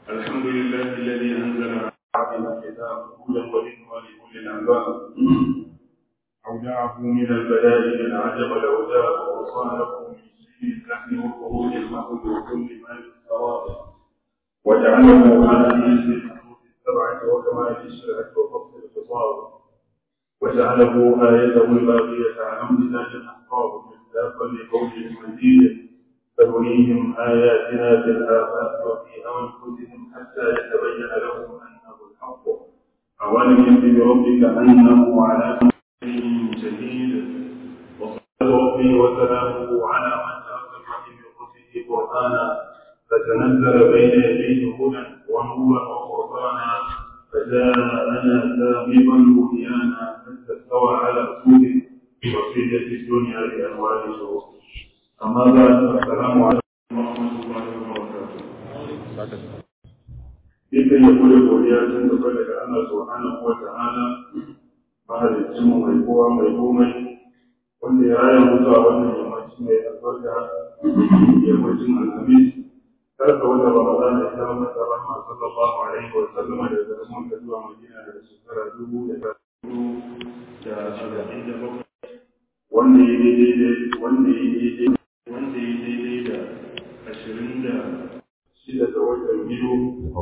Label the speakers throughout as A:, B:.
A: الحمد لله الذي أنزل على عبده الكتاب هدى وذكرى لكل الألباب أودعه من البلاء العجب العجاب وصانه من سيء اللحم والخروج المخرج وكل ما في الثواب وجعله على نية الحدود السبعة وكمال الشرع وفصل الخصاب وجعله آيته الباقية على امتثال الأحقاب مصداقا لقوله المجيد سنريهم آياتنا في الآفاق وفي أنفسهم حتى يتبين لهم أنه الحق أولم يكن بربك أنه على كل شيء شهيد وصلى ربي وسلامه على من تلقى من قدسه قرآنا فتنزل بين يديه هدى ونورا وفرقانا فجاءنا سابقا بنيانا حتى استوى على أسوده وصيدة الدنيا بأنواع شروط. أما بعد السلام عليكم ورحمة الله وبركاته. Ikan ya kula godiya sun tafi daga Allah subhanahu wa ta'ala mahalicin mai kowa mai komai wanda ya raya mutuwa wannan yammaci mai albarka yammacin alhamis karka wanda Ramadan da ta masa rahma sallallahu alaihi wa sallam da daga Makka zuwa Madina da shekara 1447 wanda ya daidai da 26 ga watan biyu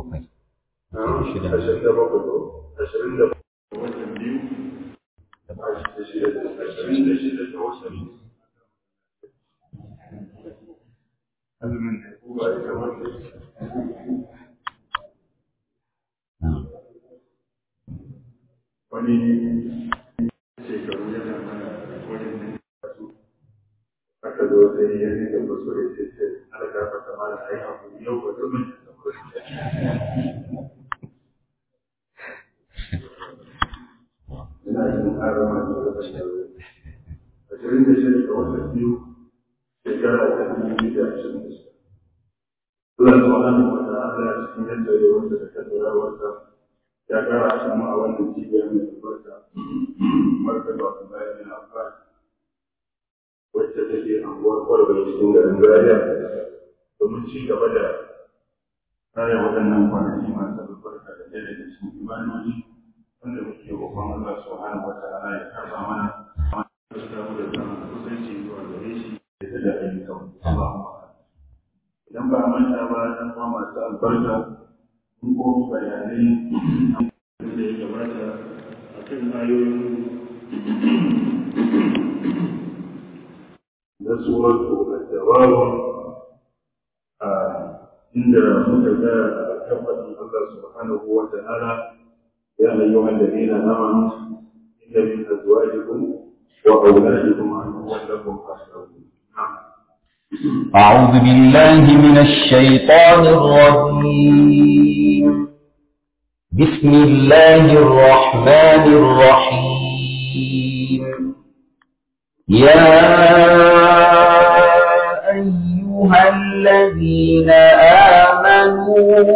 A: wani shekaru yana mana wajen aka zo sai ya ne da wasu da ce alaka fata mara ai abu yau ba domin ina yin harama da wata shekaru 26 ga watan biyu shekara ta 2026 Allah subhanahu wa ta'ala cikin yadda ya wanda da kaddara wata ya kara shi ma a wannan cibiyar mai albarka martaba Abdullahi bin Abbas wacce take anguwar Kwarbai cikin garin Zaria domin ci gaba da kare waɗannan kwanaki masu albarka da ɗaya daga cikin imanoni wanda muke roƙon Allah subhanahu wa ta'ala ya karɓa mana da samu da samun kusanci zuwa gare shi da ayyukan Allahumma idan ba a manta ba ɗan uwa masu albarka mun koyi bayanai da ya gabata a kan ayoyin da suratu al-jawab inda muka ga tabbacin Allah subhanahu wa ta'ala ya ayyuhal ladina amanu inna min azwajikum wa awladikum aduwwan lakum fahdaruhum.
B: أعوذ بالله من الشيطان الرجيم. بسم الله الرحمن الرحيم. يا أيها الذين آمنوا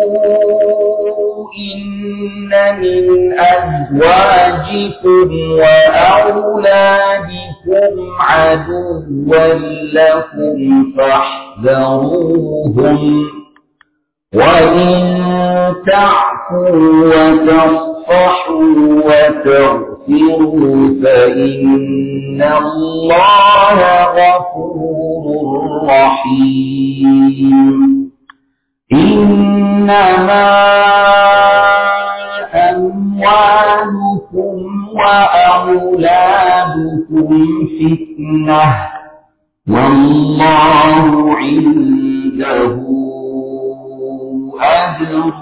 B: إن من أزواجكم وأولادكم عدوا لكم فاحذروهم وإن تعفوا وتصفحوا وتغفروا فإن الله غفور رحيم. إنما أموالكم وأولادكم فتنة والله عنده أجر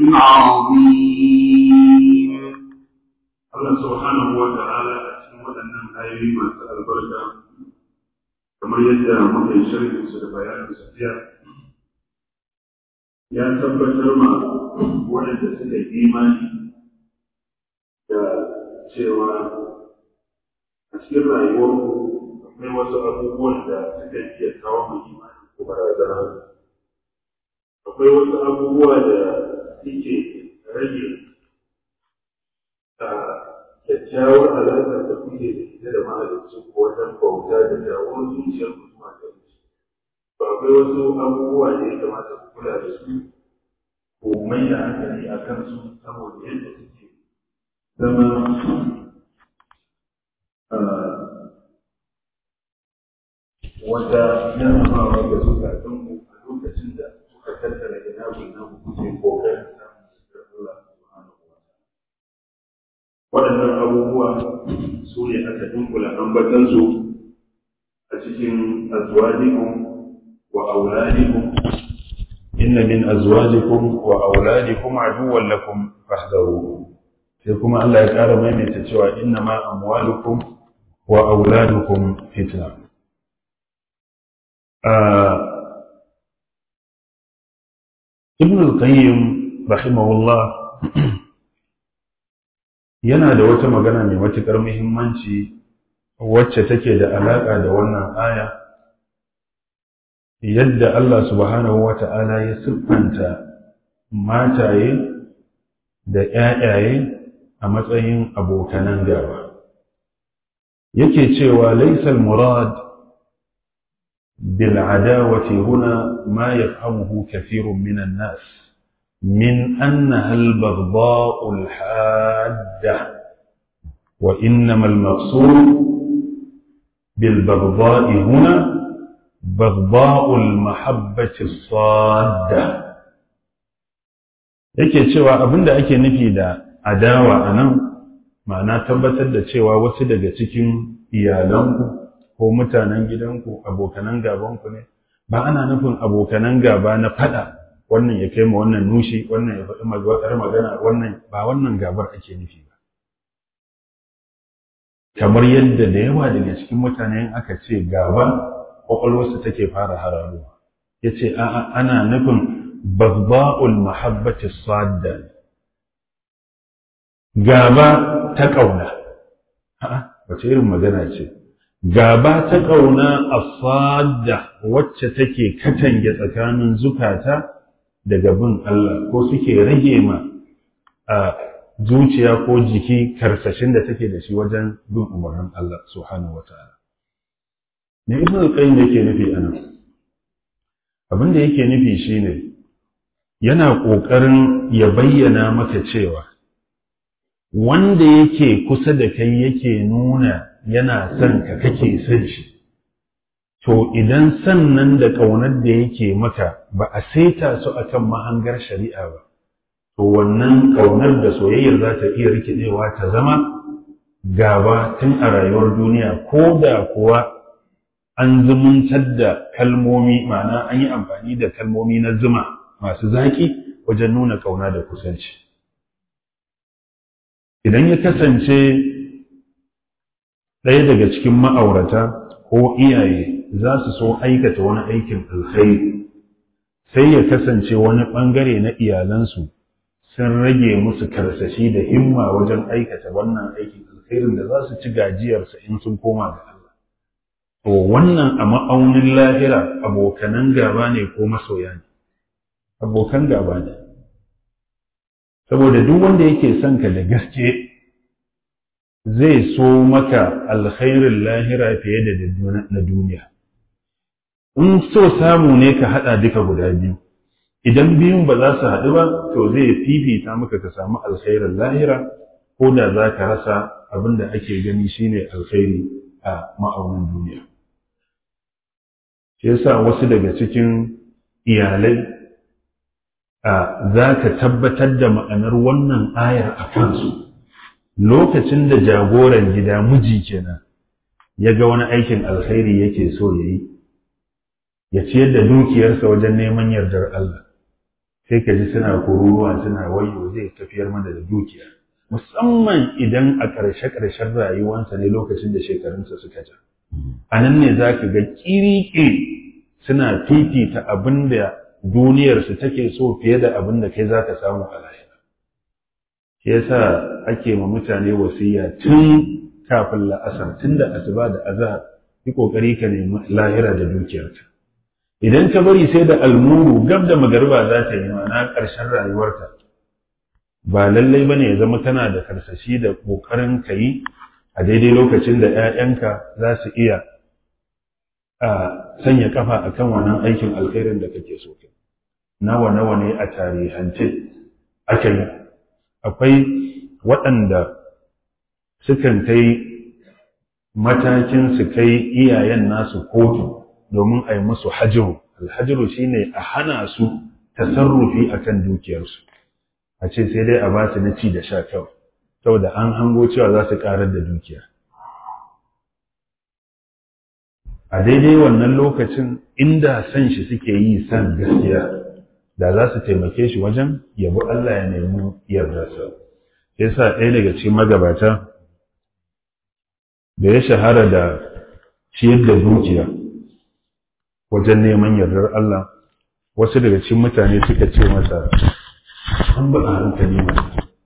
B: عظيم.
A: Allah subhanahu wa ta'ala a cikin waɗannan ayoyi masu albarka kamar yadda muka yi sharhin su da bayanin su jiya ya tabbatar ma waɗanda suka yi imani da cewa a cikin rayuwarku akwai wasu abubuwan da suka iya kawo mu imani ko barazana. Akwai wasu abubuwa da suke rage kyakkyawar alaƙar da kuke da ita da mahalicci ko wajen bauta da jawon zuciyar ku zuwa ga shi. Ba akwai wasu abubuwa da ya kamata ku kula da su ko mai da hankali a kansu saboda yadda suke zama wata jarabawa ga zukatanku a lokacin da suka tattara ina gudunan kuke kokarin samun shigar Allah subhanahu wa ta'ala. Waɗannan abubuwa su ne aka dunkula ambatansu a cikin azwajikum wa auladikum inna min azwajikum wa auladikum aduwwan lakum fahdharuhu. Sai kuma Allah ya ƙara maimaita cewa inna ma amwalukum wa auladukum fitna. Ibn al-Qayyim rahimahullah yana da wata magana mai matuƙar muhimmanci wacce take da alaƙa da wannan aya, yadda Allah subhanahu wa ta'ala ya siffanta mataye da ‘ya'yaye a matsayin abokanan gaba. Yake cewa laisal murad بالعداوة هنا ما يفهمه كثير من الناس من أنها البغضاء الحادة، وإنما المقصود بالبغضاء هنا بغضاء المحبة الصادة. yake cewa abinda ake nufi da adawa anan ma'ana tabbatar da cewa wasu daga cikin iyalanku ko mutanen gidanku abokanan gabanku ne, ba ana nufin abokanan gaba na fada wannan ya kai ma wannan nushi wannan ya faɗi magana wannan ba wannan gabar ake nufi ba. Kamar yadda da yawa daga cikin mutane aka ce gaba kwakwalwarsu take fara hararowa, ya ce a'a ana nufin babba'ul mahabbati sadda, gaba ta ƙauna. Wace irin magana ce? Gaba ta ƙauna asadda wacce take katange tsakanin zukata daga bin Allah ko suke rage ma a zuciya ko jiki karsashin da take da shi wajen bin umarnin Allah subhanahu wata'ala. Me Ibn al-Qayyim yake nufi anan? Abin da yake nufi shine yana ƙoƙarin ya bayyana maka cewa wanda yake kusa da kai yake nuna yana son ka kake son shi, to idan sannan da ƙaunar da yake maka ba a saita su akan mahangar shari'a ba, to wannan ƙaunar da soyayyar za ta iya rikidewa ta zama gaba tun a rayuwar duniya, ko da kuwa an zumuntar da kalmomi, ma'ana an yi amfani da kalmomi na zuma masu zaƙi wajen nuna ƙauna da kusanci. Idan ya kasance ɗaya daga cikin ma'aurata ko iyaye za su so aikata wani aikin alkhairi, sai ya kasance wani ɓangare na iyalansu sun rage musu karsashi da himma wajen aikata wannan aikin alkhairin da za su ci gajiyarsa in sun koma ga Allah. To wannan a ma'aunin lahira abokanan gaba ne ko masoya ne? Abokan gaba ne. Saboda duk wanda yake son ka da gaske zai so maka alkhairin lahira fiye da na duniya. In so samu ne ka haɗa duka guda biyu, idan biyun ba za su haɗu ba, to zai fifita maka ka samu alkhairin lahira, ko da za ka rasa abin da ake gani shine alkhairi a ma'aunin duniya. Shi yasa wasu daga cikin iyalai za ka tabbatar da ma'anar wannan ayar a kansu. Lokacin da jagoran gida miji kenan ya ga wani aikin alkhairi yake so ya yi, ya ciyar da dukiyarsa wajen neman yardar Allah, sai ka ji suna kururuwa suna wayo zai tafiyar mana da dukiya, musamman idan a ƙarshe-ƙarshen rayuwarsa ne lokacin da shekarunsa suka ja. A nan ne za ka ga ƙiri-ƙiri suna fifita abin da duniyarsu take so fiye da abin da kai za ka samu a lahira. Shi yasa ake ma mutane wasiya tun kafin la'asar, tun da asuba da azhar, yi kokari ka nemi lahira da dukiyarka. Idan ka bari sai da almuru gab da magariba za ta yi ma'ana ƙarshen rayuwarka, ba lallai bane ya zama kana da karsashi da kokarin ka yi a daidai lokacin da 'ya'yanka za su iya sanya kafa akan wannan aikin alkhairin da kake so. nawa ne a tarihance aka yi. Akwai waɗanda sukan kai matakin su kai iyayen nasu kotu domin a yi musu hajiru. Alhajiru shine a hana su tasarrufi akan dukiyarsu, a ce sai dai a ba su na ci da sha kawai, saboda an hango cewa za su karar da dukiya. A daidai wannan lokacin inda san shi suke yi san gaskiya, da za su taimake shi wajen yabi Allah ya nemi yardarsa. Yasa ɗaya daga cikin magabata da ya shahara da ciyar da dukiya wajen neman yardar Allah, wasu daga cikin mutane suka ce masa, an ba a hankali ba,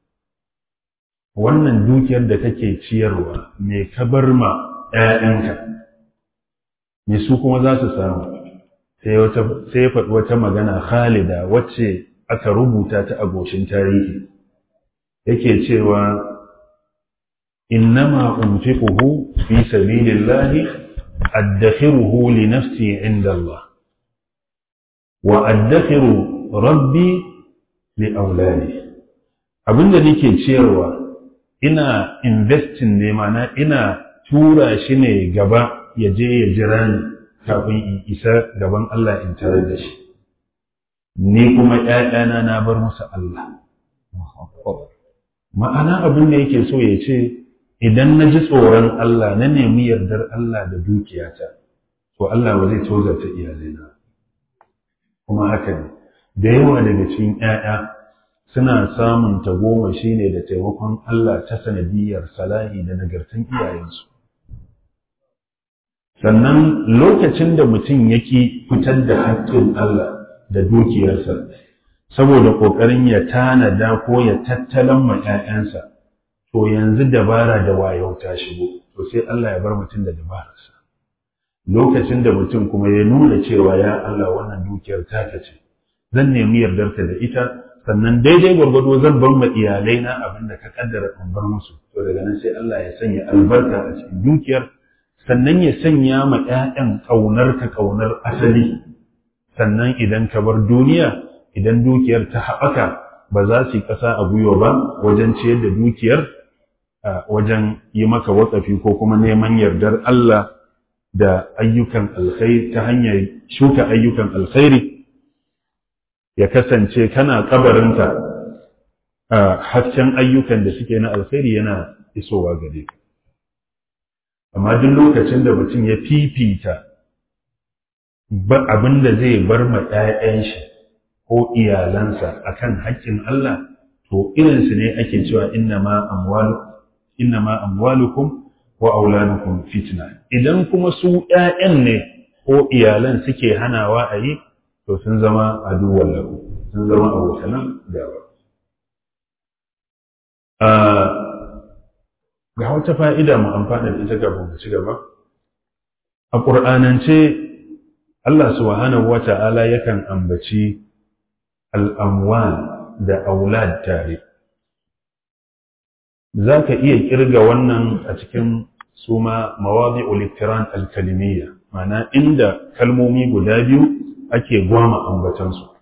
A: wannan dukiyar da kake ciyarwa me ka bar ma ‘ya'yanka, me su kuma za su samu? Sai ya faɗi wata magana khalida wacce aka rubuta ta a goshin tarihi, yake cewa innama unfiquhu fi sabilillahi addakhiruhu li nafsi inda Allah wa addakhiru rabbi li auladi. Abinda nake ciyarwa ina investing ne, mana ina tura shi ne gaba ya je ya jira ni kafin in isa gaban Allah in tarar da shi, ni kuma ‘ya'yana na bar musu Allah. Ma'ana abin da yake so ya ce, idan na ji tsoron Allah na nemi yardar Allah da dukiyata, to Allah ba zai tozarta iyalaina. Kuma haka ne, da yawa daga cikin ‘ya'ya suna samun tagomashi ne da taimakon Allah ta sanadiyar salahi da nagartan iyayensu. Sannan lokacin da mutum yake fitar da haƙƙin Allah da dukiyarsa saboda ƙoƙarin ya tanada ko ya tattalan ma ‘ya'yansa, to yanzu dabara da wayau ta shigo, to sai Allah ya bar mutum da dabararsa. Lokacin da mutum kuma ya nuna cewa ya Allah wannan dukiyar taka ce, zan nemi yardarka da ita, sannan daidai gwargwado zan bar ma iyalaina abin da ka kaddara in bar musu, to daga nan sai Allah ya sanya albarka a cikin dukiyar, sannan ya sanya ma ‘ya'yan ƙaunarka ƙaunar asali. Sannan idan ka bar duniya, idan dukiyar ta haɓaka, ba za su yi ƙasa a gwiwa ba wajen ciyar da dukiyar, wajen yi maka waƙafi ko kuma neman yardar Allah da ayyukan alkhairi, ta hanyar shuka ayyukan alkhairi, ya kasance kana kabarinka hasken ayyukan da suke na alkhairi yana isowa gare ka. Amma duk lokacin da mutum ya fifita abin da zai bar ma ‘ya'yan shi ko iyalansa akan haƙƙin Allah, to irinsu ne ake cewa innama amwalukum wa auladukum fitna. Idan kuma su ‘ya'yan ne ko iyalan suke hanawa a yi, to sun zama aduwwan lahu, sun zama abokanan gaba. Ga wata fa'ida mu amfana da ita kafin mu ci gaba. A ƙur'anance Allah subhanahu wa ta'ala yakan ambaci al'amwal da aulad tare. Za ka iya ƙirga wannan a cikin suma mawazi'ul iktiran al-kalimiyya, ma'ana inda kalmomi guda biyu ake gwama ambatansu.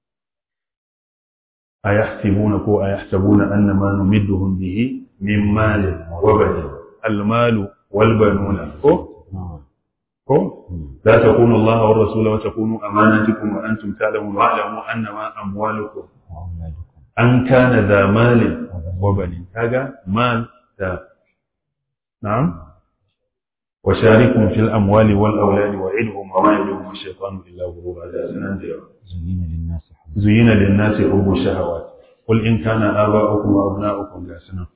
A: Ayahsibuna ko ayahsabuna annama numidduhum bihi min malin wa banin. Al-malu wal banuna ko la takunu Allah wa rasuluhu wa takunu amanatukum wa antum ta'lamun wa a'lamu annama amwalukum an kana da malin wa banin. Kaga mal da na'am wa sharikum fil amwali wal awladi wa idhum wa ma yaduhum ash-shaytanu illa ghurura. Da sanan da zuyina lin-nasi hubbu shahawat qul in kana aba'ukum wa abna'ukum ga sanan.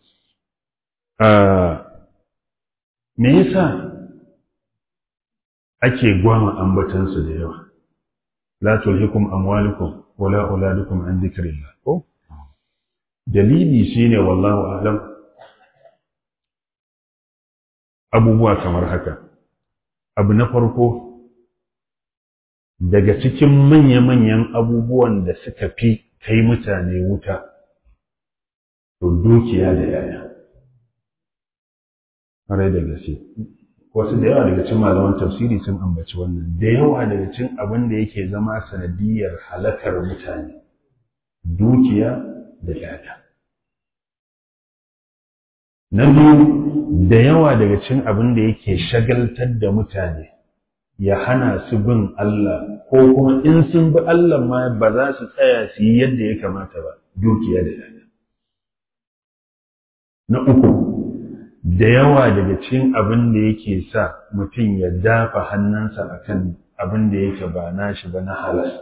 A: Me yasa ake gwama ambatansu da yawa? La tulhikum amwalukum wala auladukum an dhikrillah. Ko dalili shine wallahu a'lam, abubuwa kamar haka. Abu na farko, daga cikin manya-manyan abubuwan da suka fi kai mutane wuta, to dukiya da yaya. Ƙwarai da gaske. wasu da yawa daga cikin malaman tafsiri sun ambaci wannan, da yawa daga cikin abin da yake zama sanadiyar halakar mutane, dukiya da yaya. Na biyu, da yawa daga cikin abin da yake shagaltar da mutane ya hana su bin Allah, ko kuma in sun bi Allah ma ba za su tsaya su yi yadda ya kamata ba, dukiya da yaya. Na uku, da yawa daga cikin abin da yake sa mutum ya dafa hannunsa akan abin da yake ba nashi ba na halas,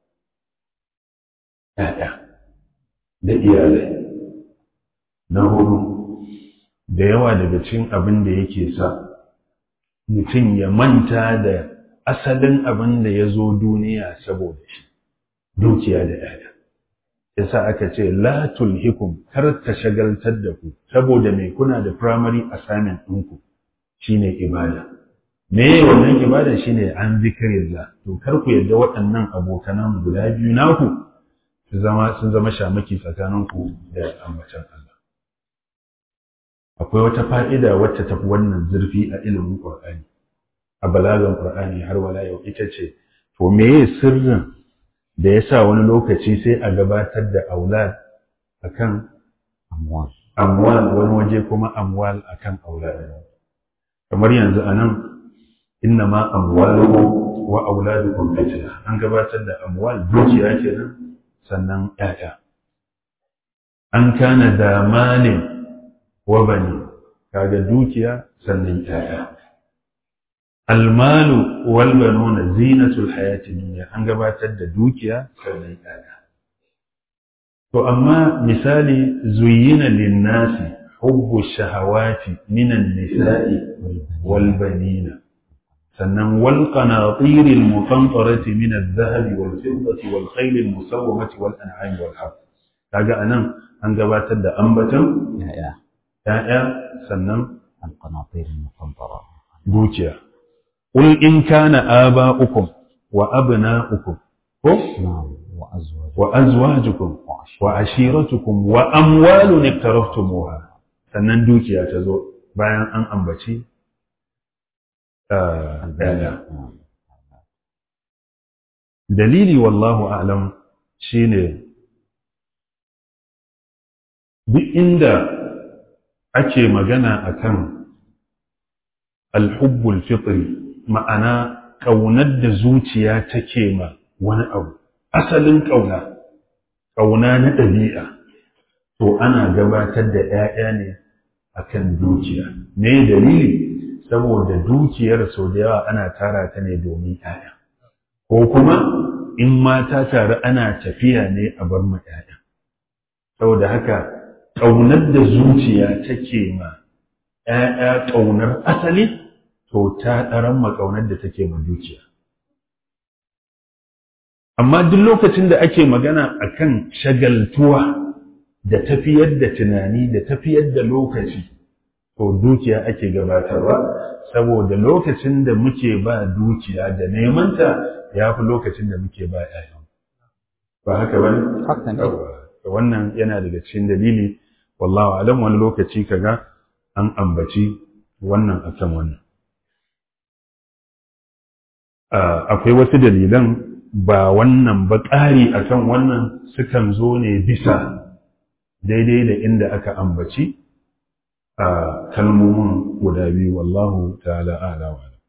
A: ‘ya'ya da iyalai. Na hudu, da yawa daga cikin abin da yake sa mutum ya manta da asalin abin da ya zo duniya saboda shi, dukiya da ‘ya'ya. Yasa aka ce la tulhikum, kar ta shagaltar da ku, saboda mai kuna da primary assignment ɗinku shine ibada. Me wannan ibada shine an zikirillah. To kar ku yadda waɗannan abokanan guda biyu naku sun zama shamaki tsakaninku da ambatan Allah. Akwai wata fa'ida wacce tafi wannan zurfi a ilimin Qur'ani, a balagan Qur'ani har wala yau, ita ce to meye sirrin da ya sa wani lokaci sai a gabatar da aulad akan amwal, wani waje kuma amwal akan aulad. Kamar yanzu anan inna ma amwalukum wa auladukum fitna, an gabatar da amwal, dukiya kenan, sannan ƴaƴa. An kana da malin wa bani, kaga dukiya sannan ƴaƴa. Almalu wal banuna zinatul hayati dunya, an gabatar da dukiya sannan ƴaƴa. To amma misali, zuyyina lin-nasi hubbu shahawati minan nisa'i wal banina, sannan wal qanatir al muqantarati min adh-dhahabi wal fiddati wal khayl al musawwamati wal an'am wal harth. Kaga anan an gabatar da ambatan ƴaƴa sannan
B: al qanatir al muqantara,
A: dukiya. قل إن كان آباؤكم وأبناؤكم وأزواجكم وعشيرتكم وأموال اقترفتموها, sannan dukiya ta zo bayan an ambaci dalili wallahu a'lam shine duk inda ake magana akan alhubbul fitri, ma'ana ƙaunar da zuciya take ma wani abu, asalin ƙauna na ɗabi'a, to ana gabatar da ‘ya'ya ne akan dukiya. Me dalili? Saboda dukiyar sau da yawa ana tara ta ne domin ‘ya'ya, ko kuma in mata tare ana tafiya ne a bar ma ‘ya'ya. Saboda haka ƙaunar da zuciya take ma ‘ya'ya ƙaunar asali, to ta ɗaran makaunar da take ma dukiya. Amma duk lokacin da ake magana akan shagaltuwa da tafiyar da tunani da tafiyar da lokaci, to dukiya ake gabatarwa, saboda lokacin da muke ba dukiya da nemanta ya fi lokacin da muke ba ‘ya'yan. Ba haka ba ne? Wannan yana daga cikin dalili, wallahu alam, wani lokaci kaga an ambaci wannan akan wannan. Akwai wasu dalilan ba wannan ba, ƙari akan wannan sukan zo ne bisa daidai da inda aka ambaci kalmomin guda biyu, wallahu ta'ala a'la wa a'lam.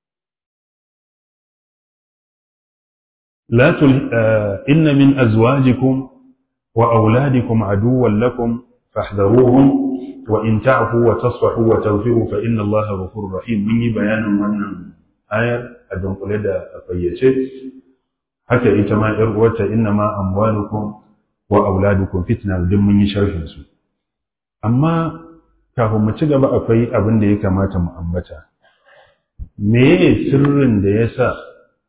A: inna min azwajikum wa auladikum aduwwan lakum fahdharuhum wa in ta'fu wa tasfahu wa taghfiru fa inna Allaha ghafurur rahim. Mun yi bayanin wannan ayar a dunkule da fayyace. Haka ita ma ‘yar uwarta inna ma amwalukum wa auladukum fitna, duk mun yi sharhin su. Amma kafin mu ci gaba akwai abin da ya kamata mu ambata. Me sirrin da ya sa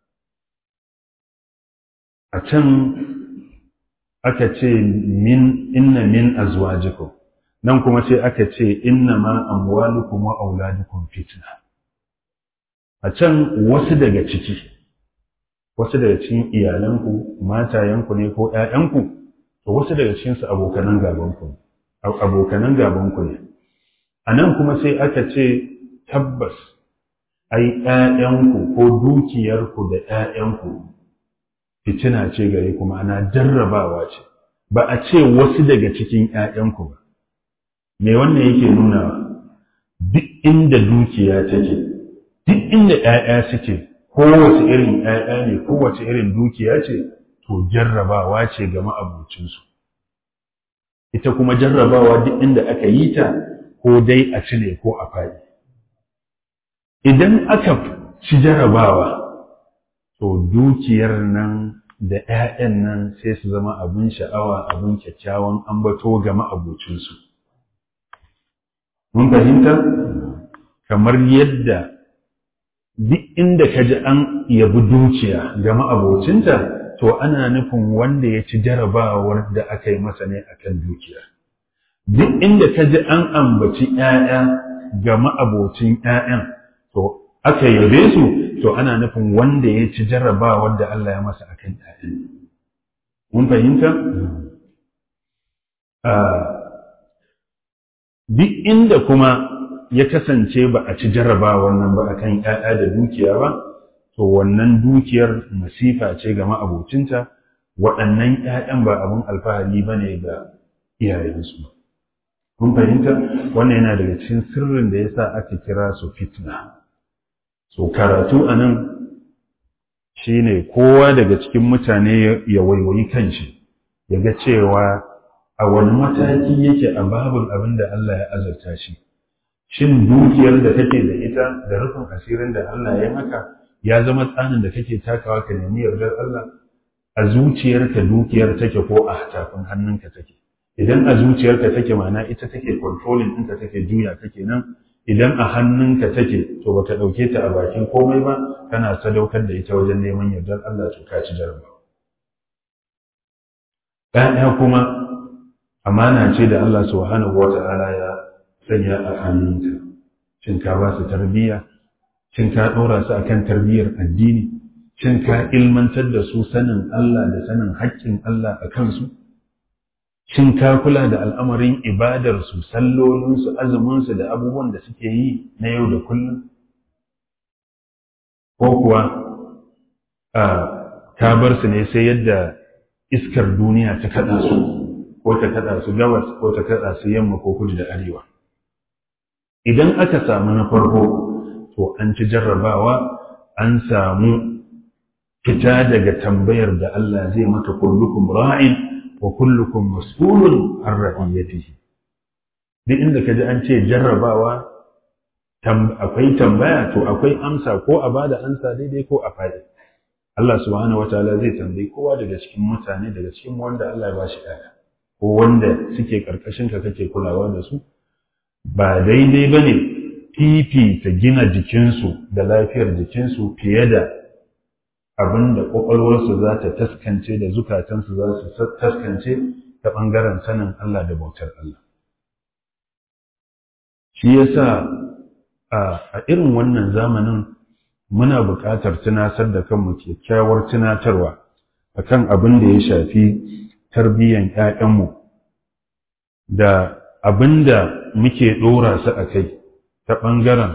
A: a can aka ce inna min azwajikum, nan kuma sai aka ce inna ma amwalukum wa auladukum fitna? A can wasu daga cikin iyalanku, matayenku ne ko ‘ya'yanku, to wasu daga cikinsu abokanan gabanku ne. A nan kuma sai aka ce tabbas ai ƴaƴanku ko dukiyarku da ƴaƴanku fitina ce gare ku, ma'ana jarrabawa ce, ba a ce wasu daga cikin ƴaƴanku ba. Me wannan yake nuna? Duk inda dukiya take, duk inda ƴaƴa suke, kowace irin ƴaƴa ne, kowace irin dukiya ce, to jarrabawa ce ga ma'abocinsu. Ita kuma jarrabawa duk inda aka yi ta, ko dai a ci ne ko a faɗi. Idan aka ci jarrabawa, to dukiyar nan da ‘ya'yan nan sai su zama abin sha'awa, abin kyakkyawan ambato ga ma'abocinsu. Mun fahimta? Kamar yadda duk inda ka ji an yabi dukiya ga ma'abocinta, to ana nufin wanda ya ci jarabawar da aka yi masa ne akan dukiya. Duk inda ka ji an ambaci ‘ya'ya ga ma'abocin ‘ya'yan, to aka yabe su, to ana nufin wanda ya ci jarabawar da Allah ya masa akan ‘ya'yan. Mun fahimta? Duk inda kuma ya kasance ba a ci jarabawar nan ba akan ‘ya'ya da dukiya ba, to wannan dukiyar masifa ce ga ma'abocinta, waɗannan ‘ya'yan ba abin alfahari ba ne ga iyayensu. Kun fahimta? Wannan yana daga cikin sirrin da ya sa aka kira su fitna. So, karatu a nan shi ne kowa daga cikin mutane ya waiwayi kanshi, ya ga cewa a wani mataki yake a babul abin da Allah ya azurta shi. Shin dukiyar da kake da ita da rufin asirin da Allah ya maka ya zama tsanin da kake takawa ka nemi yardar Allah? A zuciyarka dukiyar take ko a tafin hannunka take? Idan a zuciyarka take, ma'ana ita take controlling ɗinka, take juya kake nan. Idan a hannunka take, to baka ɗauke ta a bakin komai ba, kana sadaukar da ita wajen neman yardar Allah, to ka ci jarabawa. ‘Ya'ya kuma amana ce da Allah subhanahu wata'ala ya sanya a hannunka. Shin ka ba su tarbiyya? Shin ka ɗora su akan tarbiyyar addini? Shin ka ilmantar da su sanin Allah da sanin haƙƙin Allah a kansu? Shin ka kula da al'amarin ibadarsu, sallolinsu, azuminsu da abubuwan da suke yi na yau da kullum? Ko kuwa ka bar su ne sai yadda iskar duniya ta kaɗa su, ko ta kaɗa su gabas, ko ta kaɗa su yamma ko kudu da arewa? Idan aka samu na farko, to an ci jarrabawa, an samu fita daga tambayar da Allah zai maka kullukum ra'in wa kullukum mas'ulun an ra'iyatihi. Duk inda kaji an ce jarrabawa, akwai tambaya, to akwai amsa, ko a bada amsa daidai ko a faɗi. Allah subhanahu wataala zai tambayi kowa daga cikin mutane, daga cikin wanda Allah ya bashi ɗaya, ko wanda suke karkashin ka kake kulawa da su. Ba daidai bane fifita gina jikinsu da lafiyar jikinsu fiye da abin da ƙwaƙwalwarsu za ta taskance da zukatansu za su taskance ta ɓangaren sanin Allah da bautar Allah. Shi yasa a irin wannan zamanin muna buƙatar tunasar da kanmu kyakkyawar tunatarwa akan abin da ya shafi tarbiyyan ‘ya'yanmu da abin da muke ɗora su a kai ta ɓangaren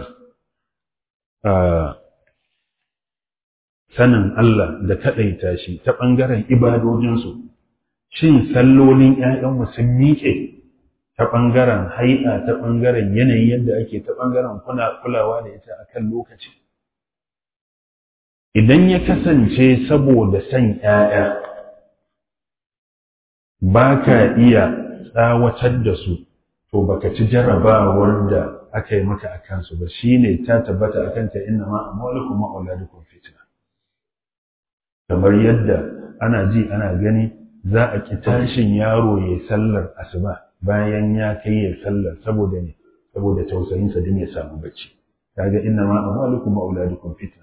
A: sanin Allah da kaɗaita shi, ta ɓangaren ibadojinsu. Shin sallolin ‘ya'yanmu sun miƙe ta ɓangaren hai'a, ta ɓangaren yanayin yadda ake, ta ɓangaren kulawa da ita a kan lokaci? Idan ya kasance saboda son ‘ya'ya ba ka iya tsawatar da su, to baka ci jarrabawar da aka yi maka a kansu ba. Shi ne ta tabbata a kanta, inna ma amwalukum wa auladukum fitna. Kamar yadda ana ji ana gani, za a ki tashin yaro ya sallar asuba bayan ya kai ya sallar, saboda ne, saboda tausayinsa din ya samu bacci. Kaga inna ma amwalukum wa auladukum fitna.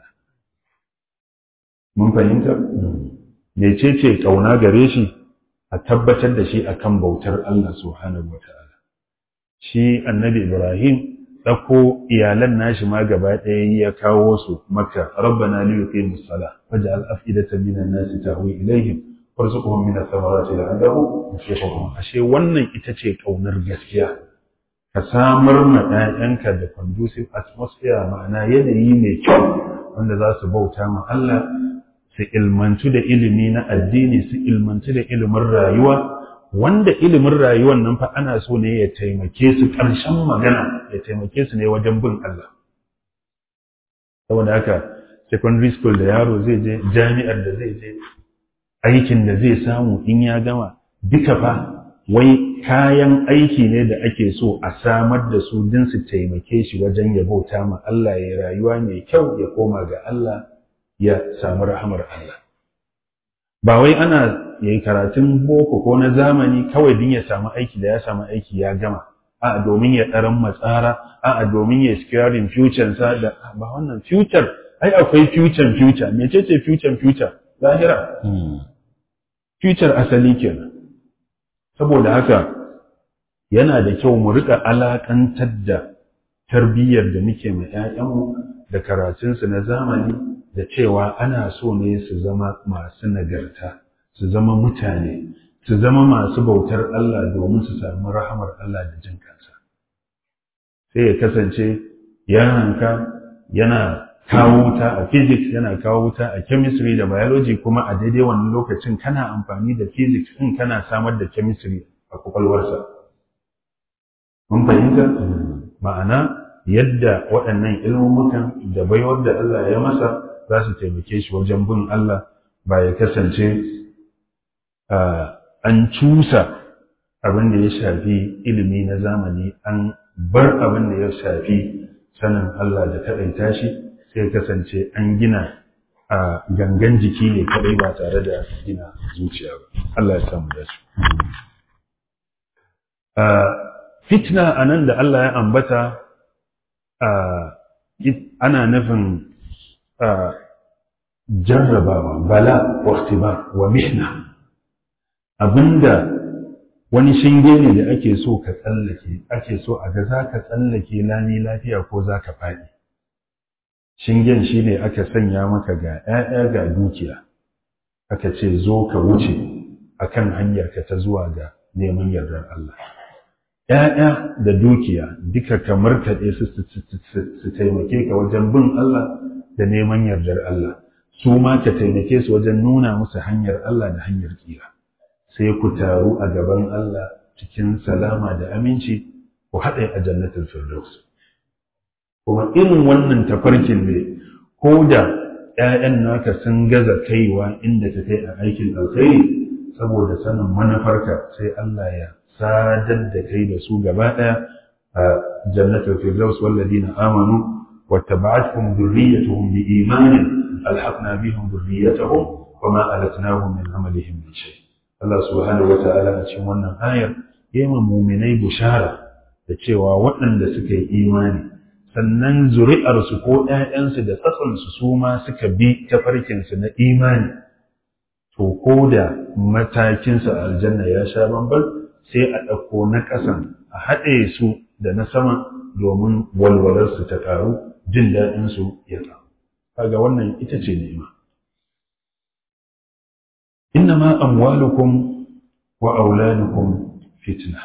A: Mun fahimta? Mecece kauna gare shi? A tabbatar da shi akan bautar Allah subhanahu wata'ala. Shi annabi Ibrahim ɗauko iyalan nashi ma gaba ɗaya ya kawo su Makka. Rabbana li yuqimus salah waj'al af'idatan minan nasi tahwi ilayhim warzuqhum min ath-thamarati la'allahum yashkurun. Ashe wannan ita ce kaunar gaskiya. ka samar ma ‘ya'yanka da conducive atmosphere, ma'ana yanayi mai kyau wanda za su bauta ma Allah, su ilmantu da ilimi na addini, su ilmantu da ilimin rayuwa, wanda ilimin rayuwan nan fa ana so ne ya taimake su, ƙarshen magana ya taimake su ne wajen bin Allah. Saboda haka secondary school da yaro zai je, jami'ar da zai je, aikin da zai samu in ya gama, duka fa wai kayan aiki ne da ake so a samar da su din su taimake shi wajen ya bauta ma Allah, ya rayuwa mai kyau, ya koma ga Allah, ya samu rahamar Allah. Ba wai ana yayi karatun boko ko na zamani kawai din ya samu aiki, da ya samu aiki ya gama, a'a domin ya ɗaran matsara, a'a domin ya securing future sa, da ba wannan future, ai akwai future, mecece future lahira. Future asali kenan. Saboda haka yana da kyau mu rika alakantar da tarbiyyar da muke mai ‘ya'yanmu da karatunsu na zamani da cewa ana so ne su zama masu nagarta, su zama mutane, su zama masu bautar Allah domin su samu rahamar Allah da jin kansa. Sai ya kasance yaranka yana kawo wuta a physics, yana kawo wuta a chemistry da biology, kuma a daidai wannan lokacin kana amfani da physics din kana samar da chemistry a kwakwalwarsa. Mun fahimta? Ma'ana yadda waɗannan ilmumukan da baiwar da Allah ya masa za su taimake shi wajen bin Allah, ba ya kasance an cusa abin da ya shafi ilimi na zamani, an bar abin da ya shafi sanin Allah da kaɗaita shi, sai kasance an gina a gangan jiki ne kadai ba tare da gina zuciya ba. Allah ya samu dace. Fitna anan da Allah ya ambata ana nufin jarrabawa, bala wa ikhtibar wa mihna, abinda wani shinge ne da ake so ka tsallake, ake so a ga za ka tsallake lami lafiya ko za ka faɗi. Shingen shi ne aka sanya maka ga ‘ya'ya ga dukiya, aka ce zo ka wuce a kan hanyarka ta zuwa ga neman yardar Allah. ‘Ya'ya da dukiya duka kamar kaɗe su taimake ka wajen bin Allah da neman yardar Allah, su ma ka taimake su wajen nuna musu hanyar Allah da hanyar tsira. Sai ku taru a gaban Allah cikin salama da aminci, ku haɗe a jannatul firdaus. Kuma irin wannan tafarkin ne, ko da ‘ya'yan naka sun gaza kaiwa inda ka kai a aikin alkhairi, saboda sanin manufarka sai Allah ya sadar da kai da su gaba ɗaya a jannatul firdaus. Walladina amanu wattaba'atkum dhurriyyatuhum biimanin alhaqna bihim dhurriyyatahum wama alatnahum min amalihim min shay. Allah subhanahu wata'ala a cikin wannan ayar yayi mu'minai bushara da cewa waɗanda suka yi imani, sannan zuri'arsu ko ‘ya'yansu da tsatsansu su ma suka bi tafarkinsu na imani, to ko da matakinsu a aljanna ya sha bambam, sai a ɗauko na ƙasan a haɗe su da na sama domin walwalarsu ta ƙaru, jin daɗinsu ya ƙaru. Kaga wannan ita ce ni'ima. Innama amwalukum wa auladukum fitna.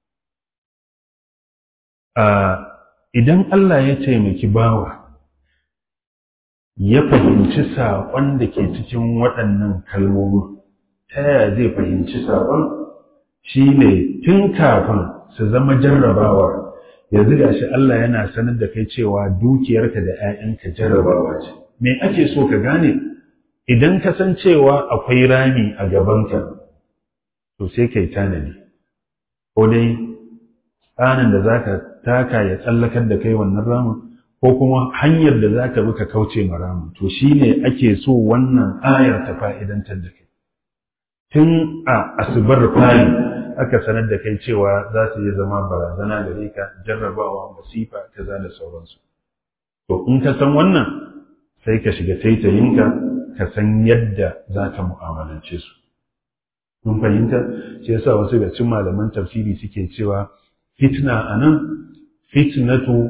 A: Idan Allah ya taimaki bawa ya fahimci saƙon da ke cikin waɗannan kalmomi, ta yaya zai fahimci saƙon? Shi ne tun kafin su zama jarrabawar, yanzu ga shi Allah yana sanar da kai cewa dukiyarka da ‘ya'yanka jarrabawa ce. Me ake so ka gane? Idan ka san cewa akwai rami a gabanka, to sai kai tanadi, ko dai tsanin da za ka taka ya tsallakar da kai wannan ramin, ko kuma hanyar da za ka bi ka kauce ma ramin. To shi ne ake so wannan ayar ta fa'idantar da kai. Tun a asubar fari aka sanar da kai cewa za su yi zama barazana gare ka, jarrabawa, masifa, kaza da sauransu. To in ka san wannan, sai ka shiga taitayinka, ka san yadda za ka mu'amalance su. Mun fahimta? Shi yasa wasu ga cikin malaman tafsiri suke cewa fitna anan fitnatu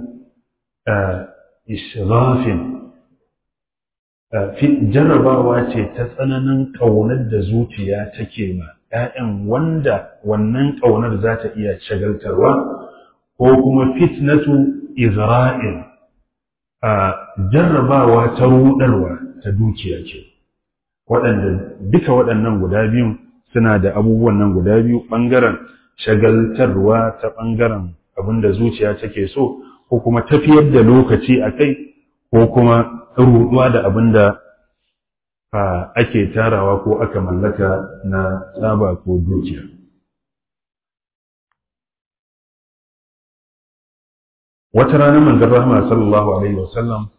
A: israfin, jarrabawa ce ta tsananin ƙaunar da zuciya take ma ‘ya'yan, wanda wannan ƙaunar za ta iya shagaltarwa ko kuma fitnatu izra'il, jarrabawa ta rudarwa ta dukiya ce. Duka waɗannan guda biyun suna da abubuwan nan guda biyu, ɓangaren shagaltarwa ta ɓangaren abin da zuciya take so, ko kuma tafiyar da lokaci a kai, ko kuma ruɗuwa da abin da ake tarawa ko aka mallaka na tsaba ko dukiya. Wata rana manzon rahama sallallahu alaihi wasallam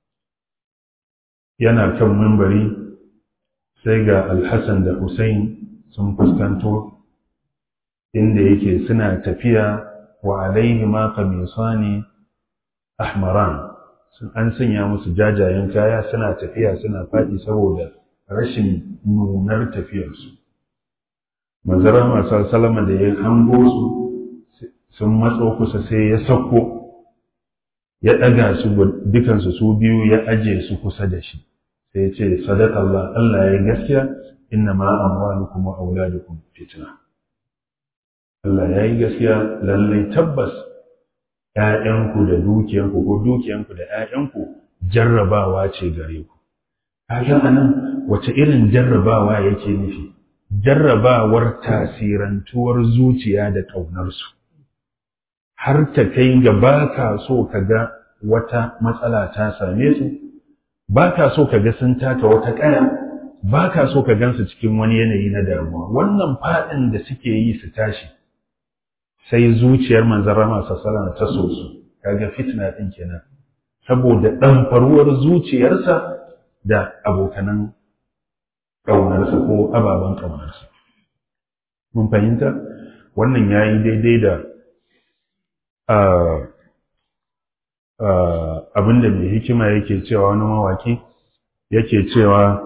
A: yana kan mimbari, sai ga Al-Hassan da Hussein sun fuskanto inda yake suna tafiya wa alaihi ma qamisani ahmaran, an sanya musu jajayen kaya, suna tafiya suna faɗi saboda rashin nunar tafiyarsu. Manzon rahama sallallahu alaihi wasallam da ya hango su sun matso kusa, sai ya sauko ya ɗaga su dukansu su biyu ya aje su kusa da shi, sai ya ce sadaka Allah ya yi gaskiya, inna ma amwalukum wa auladukum fitna. Allah ya yi gaskiya, lallai tabbas ‘ya'yanku da dukiyanku ko dukiyanku da ‘ya'yanku jarrabawa ce gare ku. Kaga anan wace irin jarrabawa yake nufi? Jarrabawar tasirantuwar zuciya da ƙaunarsu. Har ta kai ga ba ka so ka ga wata matsala ta same su, ba ka so ka ga sun taka wata ƙaya, ba ka so ka gansu cikin wani yanayi na damuwa. Wannan faɗin da suke yi su tashi, sai zuciyar manzon rahama sallallahu ta so su, kaga fitna ɗin kenan, saboda ɗanfaruwar zuciyarsa da abokanan ƙaunarsa ko ababen ƙaunarsa. Mun fahimta? Wannan ya yi daidai da abinda mai hikima yake cewa, wani mawaki yake cewa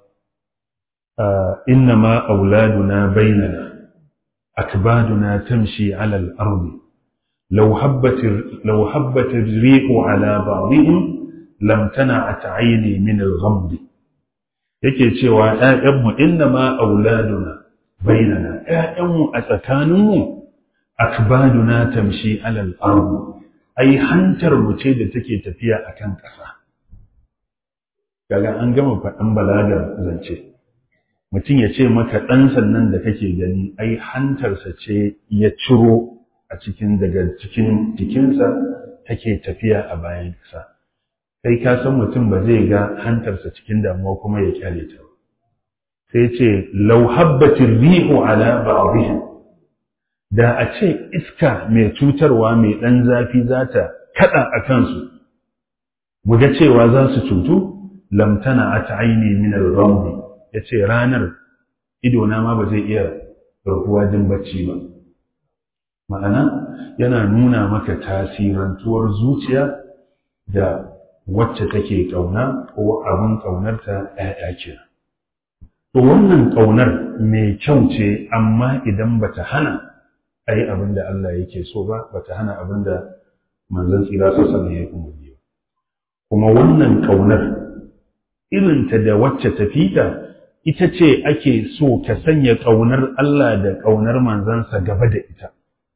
A: inna ma auladuna bainana akbaduna tamshi ala al-ardi law habbat ar-rihu ala ba'dihim lam tana'at 'ayni min al-ghamd. Yake cewa ƴaƴanmu inna ma auladuna bainana, ƴaƴanmu a tsakaninmu akbaduna tamshi alal ardi, ai hantar mu ce da take tafiya akan ƙasa. Kaga an gama faɗan balagar zance, mutum ya ce maka ɗan sannan da kake gani ai hantarsa ce ya ciro a cikin daga cikin jikinsa take tafiya a bayan ƙasa. Kai ka san mutum ba zai ga hantarsa cikin damuwa kuma ya kyale ta ba. Sai ce law habbatir rihu ala ba'dihim, da a ce iska mai cutarwa mai ɗan zafi za ta kaɗa a kansu, mu ga cewa za su cutu, lamtana a ta aini min al-ramdi, ya ce ranar idona ma ba zai iya rabuwa jin bacci ba. Ma'ana yana nuna maka tasirantuwar zuciya da wacce take ƙauna ko abin ƙaunarta ‘ya'ya ke. To wannan ƙaunar mai kyau ce, amma idan bata hana a yi abin da Allah yake so ba, bata hana abin da manzon tsira sassan ya yi umarni ba. Kuma wannan ƙaunar irinta da wacce ta fita ita ce ake so ka sanya ƙaunar Allah da ƙaunar manzansa gaba da ita.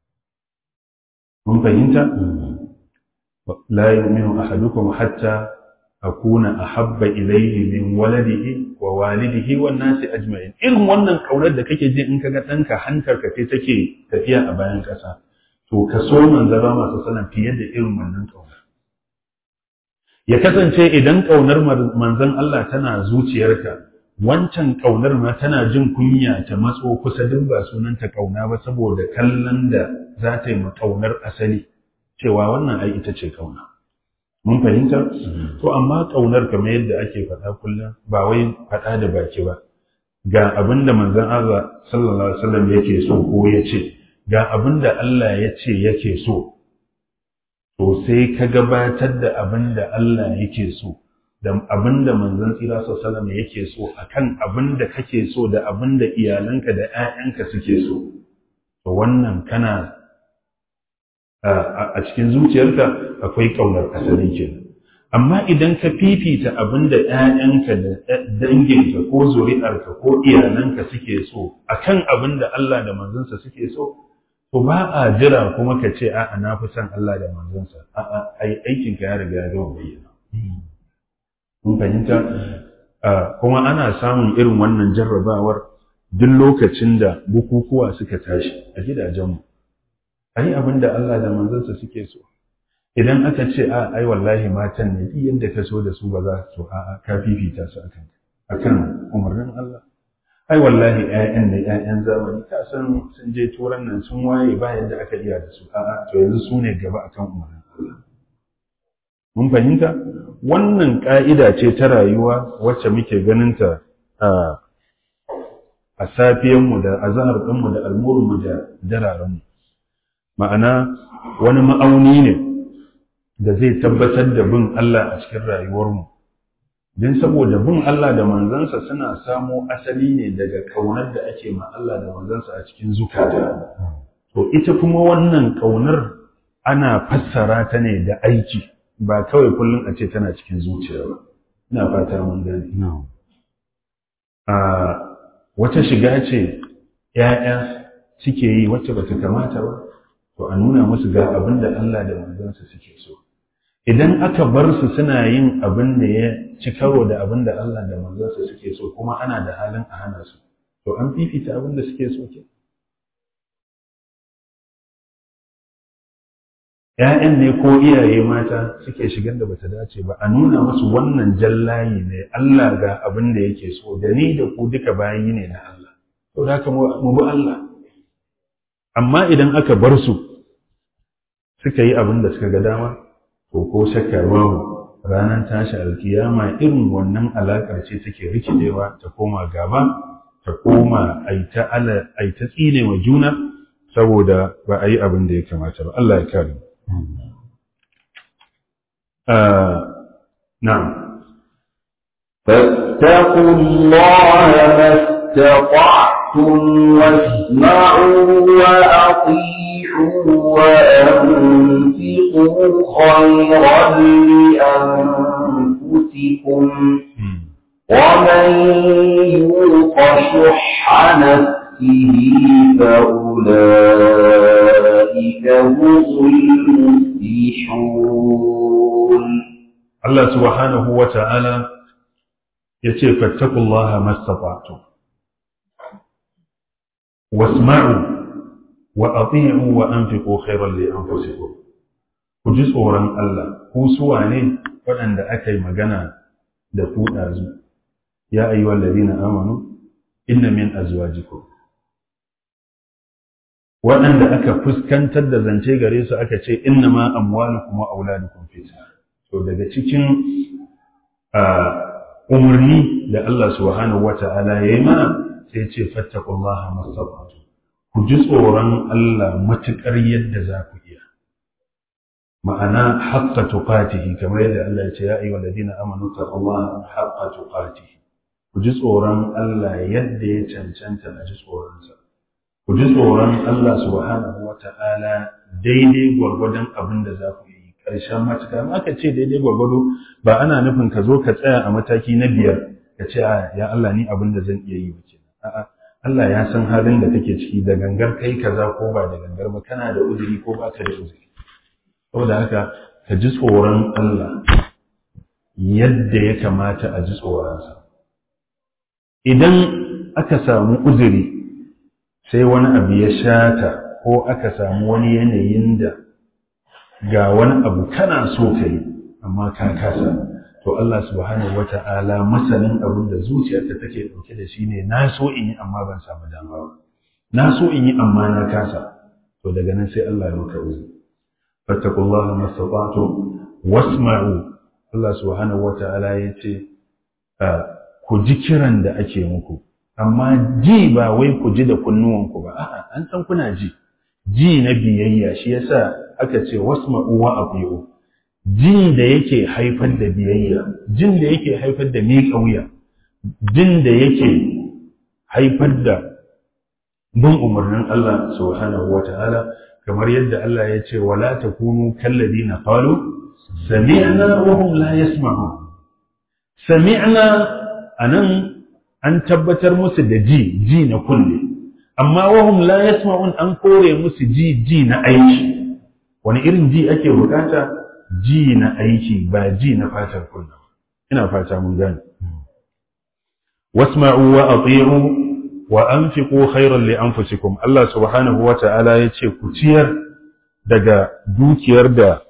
A: Mun fahimta? La yu'minu ahadukum hatta akuna ahabba ilayhi min waladihi wa walidihi wan nasi ajma'in. Irin wannan kaunar da kake ji in kaga danka hankarka ce take tafiya a bayan kasa, to ka so manzara masu sanan fiye da irin wannan kaunar. Ya kasance idan kaunar manzon Allah tana zuciyarka, wancan kaunar ma tana jin kunya ta matso kusa, duk ba sunanta kauna ba, saboda kallon da za ta yi ma kaunar asali cewa wannan ai ita ce kauna. Mun fahimta? To amma kaunar kamar yadda ake faɗa kullum, ba wai faɗa da baki ba. Ga abin da manzon Allah sallallahu alaihi wasallam yake so ko ya ce, ga abin da Allah ya ce yake so, to sai ka gabatar da abin da Allah yake so da abin da manzon tsira sallallahu alaihi wasallam yake so akan abin da kake so da abin da iyalanka da ƴaƴanka suke so. To wannan kana a cikin zuciyarka akwai ƙaunar asali kenan. Amma idan ka fifita abin da ‘ya'yanka da danginka ko zuri'arka ko iyalanka suke so akan abin da Allah da manzansa suke so,
C: to ba a jira kuma ka ce a'a na fi son Allah da manzonsa, a'a ai aikin ka ya riga ya gama bayyana. Mun fahimta? Kuma ana samun irin wannan jarrabawar duk lokacin da bukukuwa suka tashi a gidajenmu. Ai abin da Allah da manzonsa suke so. Idan aka ce ai wallahi matan ne duk yadda ka so da su ba za su so, a'a ka fifita su akan umarnin Allah. Ai wallahi ƴaƴan ne ƴaƴan zamani, ka san sun je turan nan sun waye ba yadda aka iya da su, a'a to yanzu su ne gaba akan umarnin Allah. Mun fahimta? Wannan ka'ida ce ta rayuwa wacce muke ganin ta a safiyanmu da azahar ɗinmu da almurinmu da dararenmu. Ma'ana wani ma'auni ne da zai tabbatar da bin Allah a cikin rayuwarmu. Don saboda bin Allah da manzansa suna samo asali ne daga ƙaunar da ake ma Allah da manzansa a cikin zukata. To ita kuma wannan ƙaunar ana fassara ta ne da aiki, ba kawai kullum a ce tana cikin zuciya ba. Ina fata mun gane. Wata shiga ce ‘ya'ya suke yi wacce ba ta kamata ba, to a nuna musu ga abin da Allah da manzansa suke so. Idan aka bar su suna yin abin da ya ci karo da abin da Allah da manzansa suke so kuma ana da halin a hana su, to an fifita abin da suke so ke. ‘Ya'yan ne ko iyaye mata suke shigar da bata dace ba, a nuna musu wannan jallayi ne Allah ga abin da yake so, da ni da ku duka bayi ne na Allah. To da haka mu bi Allah. Amma idan aka bar su suka yi abin da suka ga dama, to ko shakka babu ranar tashi alkiyama irin wannan alaƙar ce take rikidewa ta koma gaba, ta koma aita tsine wa juna saboda ba a yi abin da ya kamata ba. Allah ya kare. نعم
D: فاتقوا الله ما استطعتم واسمعوا وأطيعوا وأنفقوا خيرا لأنفسكم ومن يوق شح نفسه فأولئك هم المفلحون.
C: الله سبحانه وتعالى يقول فاتقوا الله ما استطعتم واسمعوا وأطيعوا وأنفقوا خيرا لأنفسكم. كجزء ورن الله كوسوا ne waɗanda aka yi magana da ku ɗazu, ya ayyuhal ladina amanu inna min azwajikum, waɗanda aka fuskantar da zance gare su aka ce inna ma amwalukum wa auladukum fitna. To daga cikin umarni da Allah subhanahu wata'ala ya yi mana sai ce fattaqullaha mastata'tum, ku ji tsoron Allah matuƙar yadda za ku iya. Ma'ana haqqa tuqatihi, kamar yadda Allah ya ce ya ayyuhal ladina amanu taqullaha haqqa tuqatihi, ku ji tsoron Allah yadda ya cancanta a ji tsoronsa. Ku ji tsoron Allah subhanahu wata'ala daidai gwargwadon abin da za ku yi ƙarshen matuƙa. Aka ce daidai gwargwado ba ana nufin ka zo ka tsaya a mataki na 5 ka ce ya Allah ni abin da zan iya yi ba kenan. A'a, Allah ya san halin da kake ciki, da gangar kai kaza ko ba da gangar ba, kana da uzuri ko ba ka da uzuri. Saboda haka ka ji tsoron Allah yadda ya kamata a ji tsoronsa. Idan aka samu uzuri sai wani abu ya shata ko aka samu wani yanayin da ga wani abu kana so ka yi amma ka kasa, to Allah subhanahu wata'ala masanin abin da zuciyarka take dauke da shi ne, na so in yi amma ban samu dama ba, na so in yi amma na kasa. To daga nan sai Allah ya maka uzuri. fattaqullaha mastata'tum wasma'u. Allah subhanahu wata'ala yace ku ji kiran da ake muku, amma ji ba wai ku ji da kunnuwanku ba, a'a an san kuna ji na biyayya. Shi yasa aka ce wasma'u wa ati'u, jin da yake haifar da biyayya, jin da yake haifar da miƙa wuya, jin da yake haifar da bin umarnin Allah subhanahu wata'ala, kamar yadda Allah ya ce wala takunu kalladina qalu sami'na wa hum la yasma'un. Sami'na anan an tabbatar musu da ji na kulle, amma wahum la yasma'un an kore musu ji na aiki. Wani irin ji ake bukata? Ji na aiki, ba ji na fatar kunna. Ina fata mun gane. Wasma'u wa ati'u wa anfiqu khayran li anfusikum. Allah subhanahu wa ta'ala yace ku ciyar daga dukiyar da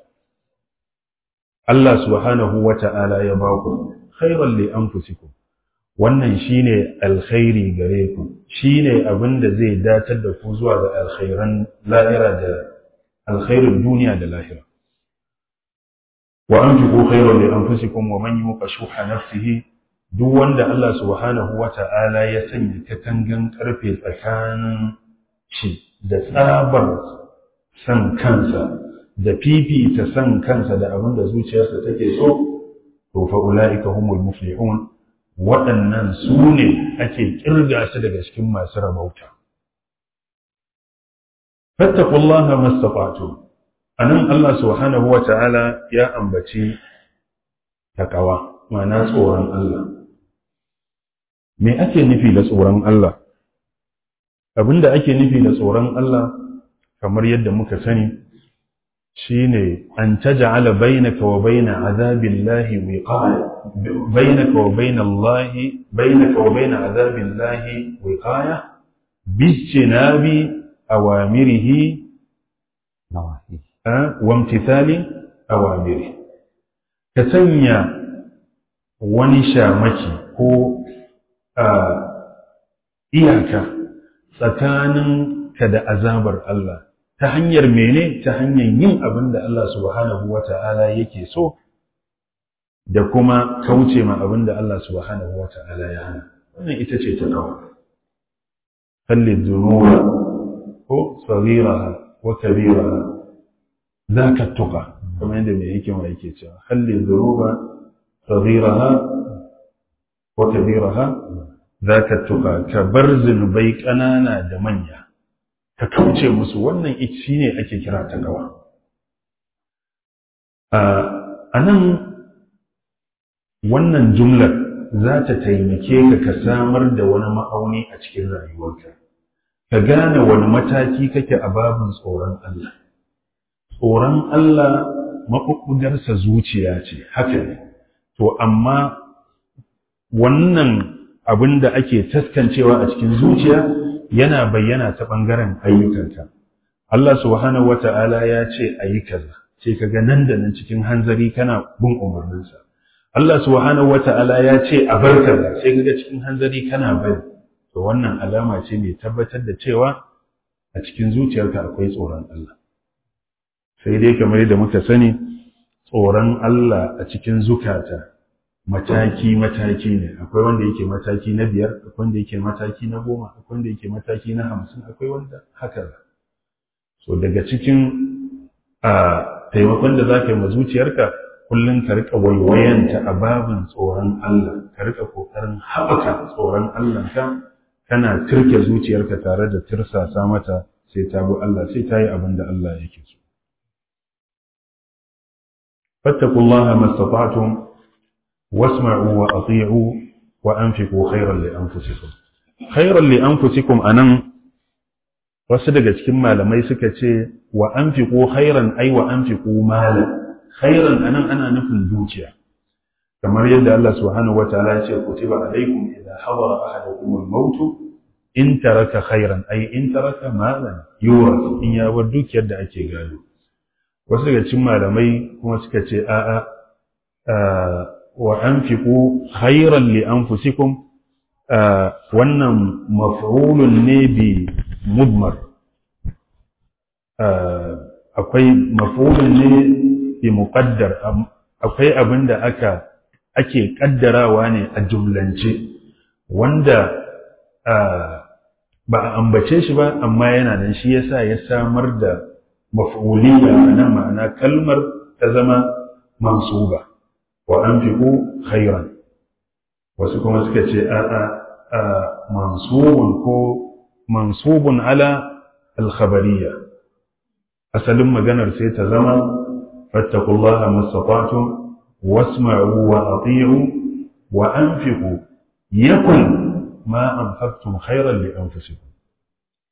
C: Allah subhanahu wa ta'ala ya ba ku, khayran li anfusikum. Wannan shine alkhairi gare ku, shine abin da zai datar da ku zuwa ga alkhairan lahira da alkhairin duniya da lahira. Wa anfiqu khayran li anfusikum wa man yuqa shuha nafsihi, duk wanda Allah subhanahu wa ta'ala ya sanya katangan karfe tsakanin shi da tsabar san kansa da fifita san kansa da abin da zuciyarsa take so, to fa ulaika humul muflihun, waɗannan su ne ake kirga su daga cikin masu rabauta. Fattaqullaha mastata'tum. Anan Allah subhanahu wa ta'ala ya ambaci takawa, ma'ana tsoron Allah. Me ake nufi da tsoron Allah? Abinda ake nufi da tsoron Allah, kamar yadda muka sani, shine an taj'ala bainaka wa baina azabillahi wiqaya, bainaka wa baina Allahi, bainaka wa baina azabillahi wiqaya bijtinabi awamirihi wa imtithali awamirihi. Ka sanya wani shamaki ko iyaka tsakaninka da azabar Allah ta hanyar mene? Ta hanyar yin abin da Allah subhanahu wa ta'ala yake so da kuma kauce ma abin da Allah subhanahu wa ta'ala ya hana. Wannan ita ce ta kawo. Kalli zunuba ko tsariraha wa kabiraha za ka tuka, kamar yadda mai hikima yake cewa, kalli zunuba tsariraha wa kabiraha za ka tuka, ka bar zunubai ƙanana da manya, ka kauce musu. Wannan shi ne ake kira ta gawa. A nan wannan jumlar za ta taimake ka samar da wani ma'auni a cikin rayuwarka, ka gane wani mataki kake a babin tsoron Allah. Tsoron Allah maɓuɓɓugarsa zuciya ce, haka ne. To, amma wannan abin da ake taskancewa a cikin zuciya yana bayyana ta ɓangaren ayyukanka. Allah subhanahu wa ta'ala ya ce a yi kaza, sai ka ga nan da nan cikin hanzari kana bin umarninsa. Allah subhanahu wa ta'ala ya ce a bar kaza, sai ka ga cikin hanzari kana bari. To wannan alama ce mai tabbatar da cewa a cikin zuciyarka akwai tsoron Allah. Sai dai kamar yadda muka sani, tsoron Allah a cikin zukata mataki-mataki ne. Akwai wanda yake mataki na 5, akwai wanda yake mataki na 10, akwai wanda yake mataki na 50, akwai wanda haka. So daga cikin taimakon da za ka yi ma zuciyarka, kullum ka rika waiwayanta a babin tsoron Allah, ka rika kokarin haɓaka tsoron Allah ka, kana turke zuciyarka tare da tirsasa mata sai ta bi Allah, sai ta yi abin da Allah yake so. Fattakullaha mastata'tum wasma'u wa ati'u wa anfiqu khayran li anfusikum. Khayran li anfusikum anan wasu daga cikin malamai suka ce wa anfiqu khayran ay wa anfiqu malan. Khayran anan ana nufin dukiya. Kamar yadda Allah subhanahu wataala ya ce kutiba alaykum idha hadara ahadakum al-maut in taraka khayran ay in taraka malan yurath, in ya bar dukiyar da ake gado. Wasu daga cikin malamai kuma suka ce a'a wa anfiqu khayran li anfusikum, wannan maf'ulun ne bi mudmar. Akwai maf'ulun ne bi muqaddar, akwai abinda ake kaddarawa ne a jumlance wanda ba a ambace shi ba amma yana nan, shi yasa ya samar da maf'uliyya nan, ma'ana kalmar ta zama mansuba wa anfiqu khayran. Wasu kuma suka ce mansubun ala al-khabariyya, asalin maganar sai ta zama fattaqullaha mastata'tum wasma'u wa ati'u wa anfiqu yakun ma anfaqtum khayran li anfusikum.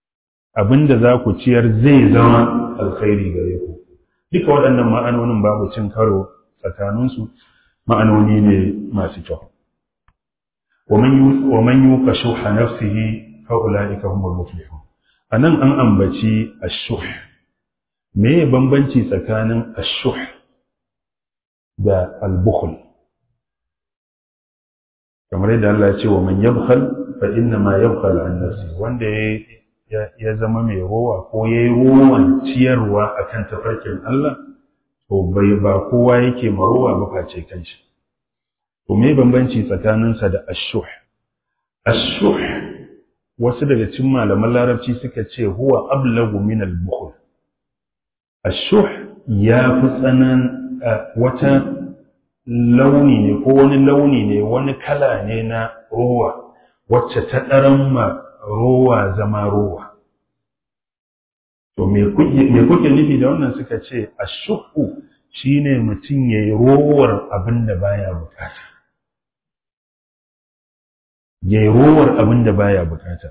C: abinda za ku ciyar zai zama alkhairi gare ku. Duka waɗannan ma'anonin babu cin karo tsakaninsu, ma'anoni ne masu kyau. wa man yuqa shuhha nafsihi fa ulaika humul muflihun. Anan an ambaci ash-shuh. Me bambanci tsakanin ash-shuh da al-bukhl? Kamar yadda Allah ya ce wa man yabkhal fa inna ma yabkhal an nafsi, wanda ya zama mai rowa ko yayi rowan ciyarwa akan tafarkin Allah, to ba kowa yake marowa ba face kanshi. To me bambanci tsakaninsa da ash-shuh? Ash-shuh wasu daga cikin malaman larabci suka ce huwa ablagu min al-bukhl. Ash-shuh ya fi wata launi ne ko wani launi ne, wani kala ne na rowa wacce ta ɗaran ma rowa zama rowa. To me kuke nufi da wannan? Suka ce ashuhu shine mutum yayi rowar abin da baya bukata. Yayi rowar abin da baya bukata.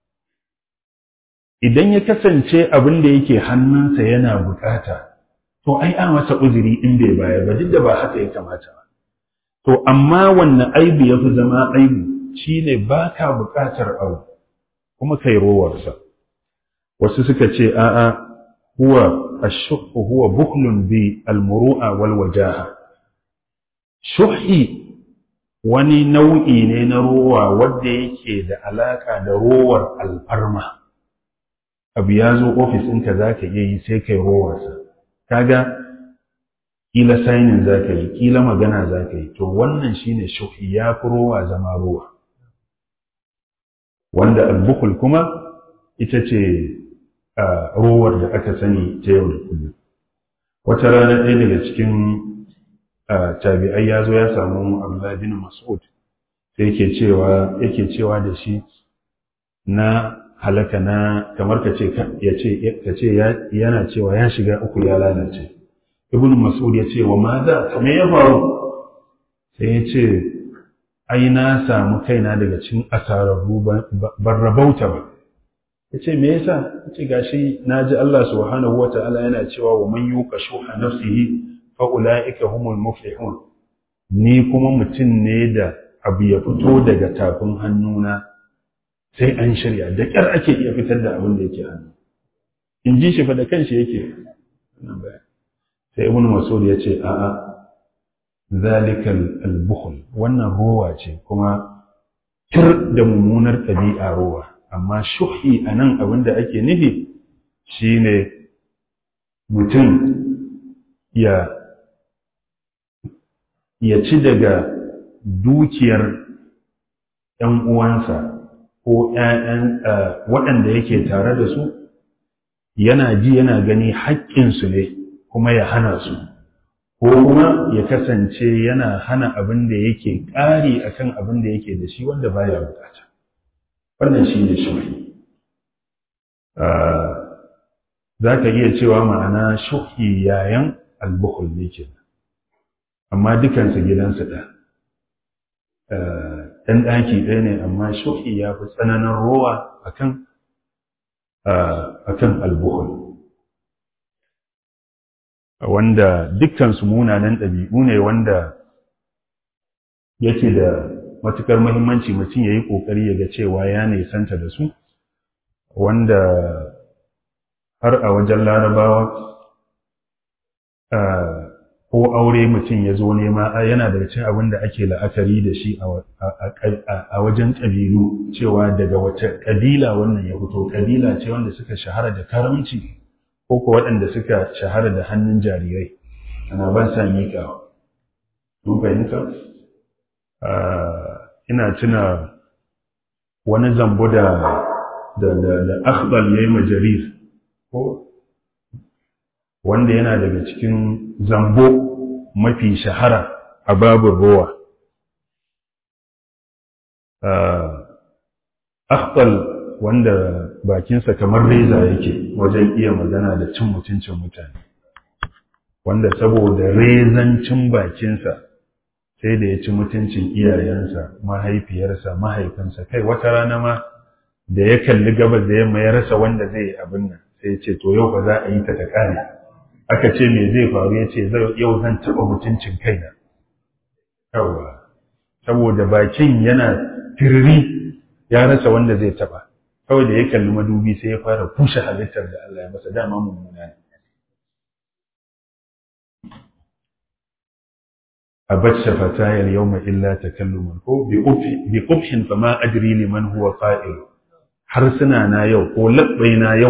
C: Idan ya kasance abin da yake hannunsa yana bukata, to ai an masa uzuri in bai bayar ba, duk da ba haka ya kamata ba. To amma wannan aibu ya fi zama aibu shine baka bukatar abu kuma kai rowarsa. Wasu suka ce a'a, huwa ash-shuh huwa bukhlun bi al-muru'a wal wajaha. Shuhi wani nau'i ne na rowa wanda yake da alaka da rowar alfarma. Abu ya zo ofis ɗinka za ka iya yi sai kai rowarsa. Kaga kila sainin za ka yi, kila magana za ka yi, to wannan shine shuhi, ya fi rowa zama rowa. Wanda albukul kuma ita ce rowar da aka sani ta yau da kullum. Wata rana ɗaya daga cikin tabi'ai ya zo ya samu Abdullahi bin Mas'ud, sai yake cewa da shi, na halaka na kamar ka ce yana cewa ya shiga uku ya lalace. Ibn Mas'ud ya ce wa maza me ya faru? Sai ya ce ai na samu kaina daga cikin asararru ban rabauta ba. Ya ce me yasa? Ya ce gashi naji Allah subhanahu wata'ala yana cewa wa man yuqa shuha nafsihi fa ulaika humul muflihun. Ni kuma mutum ne da abu ya fito daga tafin hannuna sai an shirya, da ƙyar ake iya fitar da abin da yake hannu. In ji shi fa da kanshi yake wannan bayan. Sai Ibn Mas'ud ya ce a'a, zalikal al-bukhl, wannan rowa ce kuma tir da mummunar ɗabi'a rowa. Amma shuhi anan abin da ake nufi shine mutum ya ci daga dukiyar ‘yan uwansa ko ‘ya'yan waɗanda yake tare da su, yana ji yana gani haƙƙinsu ne kuma ya hana su, ko kuma ya kasance yana hana abin da yake ƙari akan abin da yake da shi wanda baya bukata. Wannan shi ne shuhi. Za ka iya cewa ma'ana shuhi yayan albukhul ne ke, amma dukansu gidansu ɗaya. ɗan ɗaki ɗaya ne, amma shuhi ya fi tsananin rowa akan albukhul, wanda dukkansu munanan ɗabi'u ne wanda yake da matuƙar muhimmanci mutum ya yi ƙoƙari ya ga cewa ya nisanta da su, wanda har a wajen larabawa ko aure mutum ya zo nema yana daga cikin abin da ake la'akari da shi a wajen ƙabilu, cewa daga wace ƙabila wannan ya fito. Ƙabila ce wanda suka shahara da karamci ko ko waɗanda suka shahara da hannun jarirai, ana ban sa miƙawa. Mun fahimta? Ina tuna wani zambo da Akhbal ya yi majarir, ko wanda yana daga cikin zambo mafi shahara a babin rowa. Akhbal wanda bakinsa kamar reza yake wajen iya magana da cin mutuncin mutane, wanda saboda rezancin bakinsa sai da ya ci mutuncin iyayensa, mahaifiyarsa, mahaifinsa, kai wata rana ma da ya kalli gabas da yamma ya rasa wanda zai yi abin nan sai ya ce to yau ba za a yi ta kare. Aka ce me zai faru, ya ce yau zan taɓa mutuncin kaina. Yawwa, saboda bakin yana tiriri ya rasa wanda zai taɓa. Kawai da ya kalli madubi sai ya fara kushe halittar da Allah ya masa, dama mummuna ne. أبت شفتاي اليوم إلا تكلما بقبح فما أدري لمن هو قائل. حرسنا نا يو ولبينا يو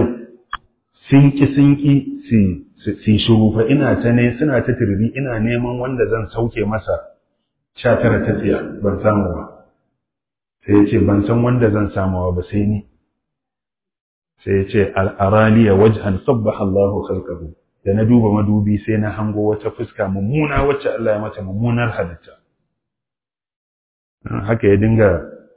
C: سنكي si shuru fa ina ta ne suna ta tirbi ina neman wanda zan sauke masa 19 tafiya ban samu ba. Sai ya ce ban san wanda zan samawa ba sai ni. Sai ya ce al'araliya wajhan qabbaha Allahu khalqahu. Da na duba madubi sai na hango wata fuska mummuna wacce Allah ya mata mummunar halitta. Haka ya dinga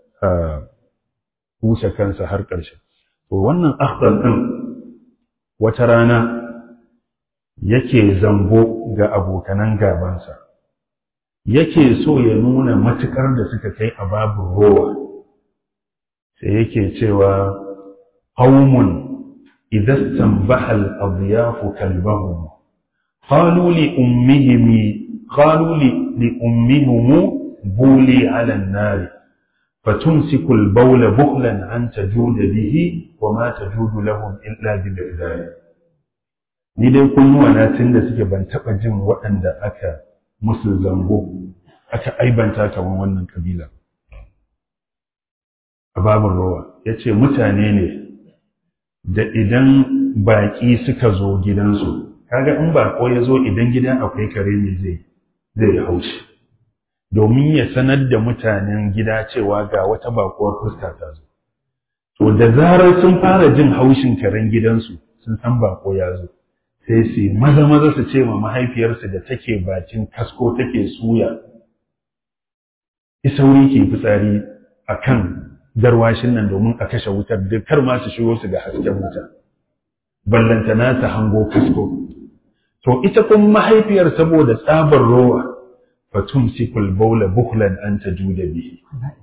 C: kusa kansa har ƙarshe. To wannan akhtar din wata rana yake zambo ga abokanan gabansa. Yake so ya nuna matukar da suka kai a babu rowa. Sai yake cewa qaumun إذا استنبح الأضياف كلبهم قالوا لأمهم بولي على النار فتمسك البول بخلا أن تجود به وما تجود لهم إلا بالإعداد. ni dai kunnuwana tun da suke ban taɓa jin waɗanda aka musu zango aka aibanta kamar wannan kabila a babin rowa. Ya ce mutane ne da idan baƙi suka zo gidansu, kaga in baƙo ya zo idan gidan akwai kare ne zai haushi, domin ya sanar da mutanen gida cewa ga wata baƙuwar fuska ta zo. To da zarar sun fara jin haushin karen gidansu sun san baƙo ya zo, sai su maza su ce ma mahaifiyarsu da take bakin kasko take suya, isauri ke fitsari a kan garwashin nan domin a kashe wutar duk kar ma su shigo su ga hasken wuta, ballantana ta hango kasko. To ita kuma mahaifiyar saboda tsabar rowa fatumsikul bawla bukhlan an tajuda bihi.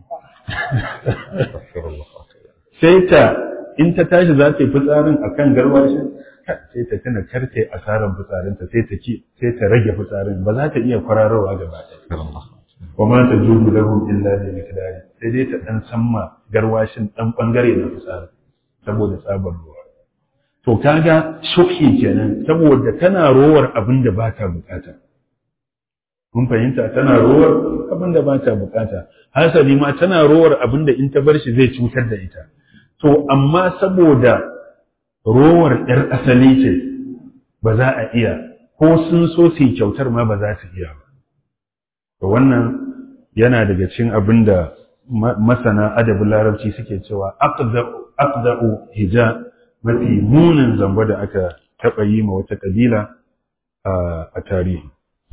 C: Sai ta in ta tashi za ta yi fitsarin akan garwashin sai ta tana karte asaran fitsarinta sai ta rage fitsarin, ba za ta iya kwararowa gaba ɗaya. Wa ma tajudu lahum illa bi miqdari, sai dai ta dan samma garwashin dan bangare na fitsari saboda tsabar ruwa. To kaga shuhi kenan, saboda tana rowar abin da ba ta bukata. Kun fahimta, tana rowar abin da ba ta bukata. Hasali ma tana rowar abin da in ta bar shi zai cutar da ita. To amma saboda rowar ‘yar asali ce ba za a iya, ko sun so su yi kyautar ma ba za su iya ba. To wannan yana daga cikin abin da masana adabin larabci suke cewa aqda'u hija, mafi munin zamba da aka taɓa yi ma wata ƙabila a tarihi.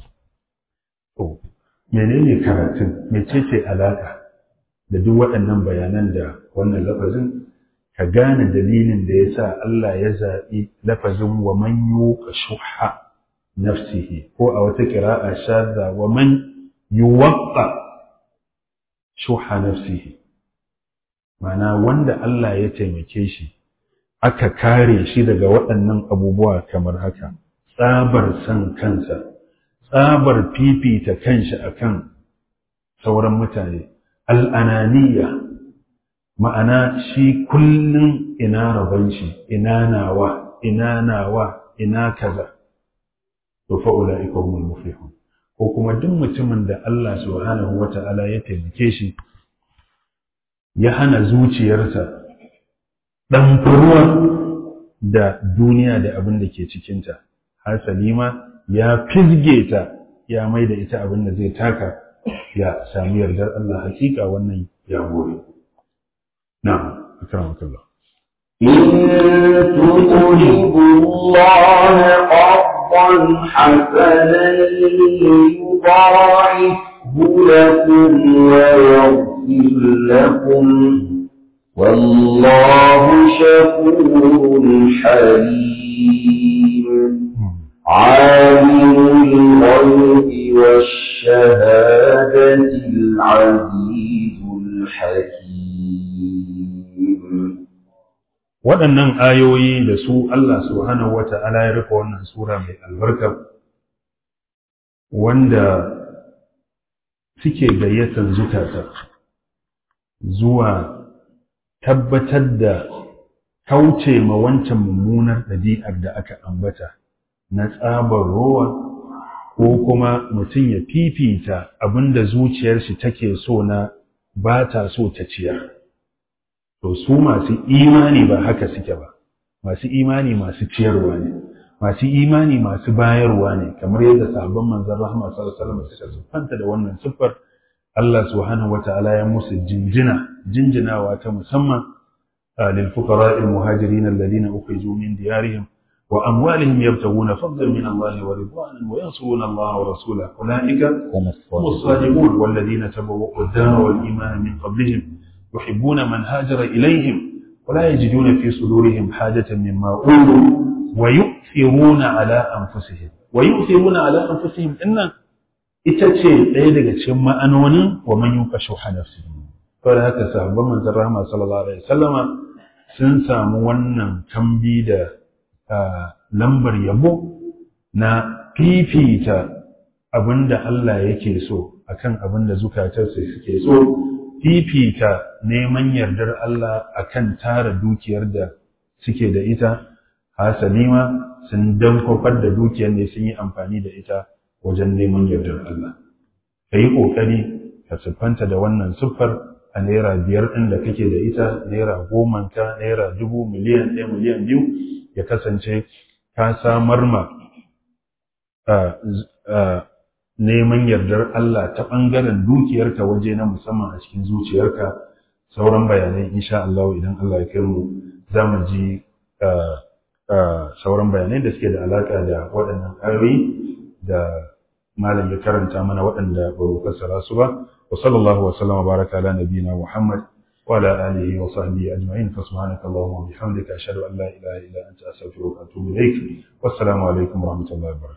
C: To menene karatun, mecece alaƙa da duk waɗannan bayanan da wannan lafazin? Ka gane dalilin da ya sa Allah ya zaɓi lafazin wa man yuqa shuhha nafsihi, ko a wata ƙira'a shadda wa man yuwaqqa shuhha nafsihi, ma'ana wanda Allah ya taimake shi aka kare shi daga waɗannan abubuwa kamar haka: tsabar san kansa, tsabar fifita kanshi akan sauran mutane, al'ananiya, ma'ana shi kullum ina rabon shi, ina nawa, ina kaza. To fa ulaika humul muflihun. Ko kuma duk mutumin da Allah subhanahu wata'ala ya taimake shi ya hana zuciyarsa dan furuwa da duniya da abin da ke cikinta, hasali ma ya fizge ta ya mai da ita abin da zai taka ya sami yardar Allah, hakika wannan ya more. Na'am, akramakallah.
D: إن تقرضوا الله قرضا حسنا يضاعفه لكم ويغفر لكم والله شكور حليم. عالم الغيب والشهادة العزيز الحكيم.
C: waɗannan ayoyi da su Allah subhanahu wata'ala ya rufe wannan sura mai albarka wanda suke gayyatar zukata zuwa tabbatar da kauce ma wancan mummunar ɗabi'ar da aka ambata na tsabar rowa ko kuma mutum ya fifita abinda zuciyar shi take so na ba ta so ta ciyar. To su masu imani ba haka suke ba, masu imani masu ciyarwa ne, masu imani masu bayarwa ne, kamar yadda sahabban manzon rahama sallallahu alaihi wasallam suka siffanta da wannan siffar. Allah subhanahu wata'ala ya musu jinjinawa ta musamman lil fuqara al muhajirin alladhina ukhriju min diyarihim wa amwalihim yabtaguna fadlan min Allah wa ridwanan wa yansuruna Allah wa rasulahu ulaika humus sadiqun walladhina tabawwa'u ad-dara wal imana min qablihim yuhibbuna man hajara ilayhim wa la yajiduna fi sudurihim hajatan mimma utu wa yu'thiruna ala anfusihim inna ita ce ɗaya daga cikin ma'anonin wa man yuqa shuha nafsihi. Saboda haka sahabban manzon rahama sallallahu alaihi wasallama sun samu wannan kambi da lambar yabo na fifita abinda Allah yake so akan abinda zukatarsa suke so, fifita neman yardar Allah akan tara dukiyar da suke da ita, hasali ma sun dankofar da dukiyar ne sun yi amfani da ita wajen neman yardar Allah. Ka yi ƙoƙari ka siffanta da wannan siffar a naira 5 ɗin da kake da ita, naira 10 ka, naira 1000, miliyan 1, miliyan 2, ya kasance ka samar ma neman yardar Allah ta ɓangaren dukiyarka waje na musamman a cikin zuciyarka. Sauran bayanai insha Allah idan Allah ya kai mu za mu ji sauran bayanai da suke da alaƙa da waɗannan ayoyi da malam ya karanta mana waɗanda ba mu fassara su ba. Wa sallallahu wa sallama baraka ala nabiyina Muhammad wa ala alihi wa sahbihi ajma'in. Fa subhanaka Allahumma wa bihamdika ashhadu an la ilaha illa anta astaghfiruka wa atubu ilaik. Wassalamu alaikum wa rahmatullahi wa barakatuh.